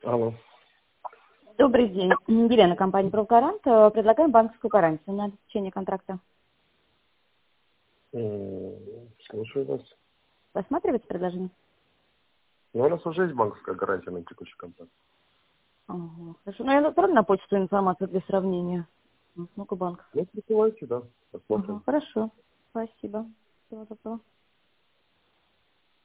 Алло. Добрый день. Елена, компания «Правгарант». Предлагаем банковскую гарантию на обеспечение контракта. Слушаю вас. Рассматриваете предложение? Ну, у нас уже есть банковская гарантия на текущий контракт. Ага, хорошо. Ну, я отправлю на почту информацию для сравнения. Ну-ка, банк. Ну, присылайте, да, Ага, посмотрим. хорошо. Спасибо. Всего доброго.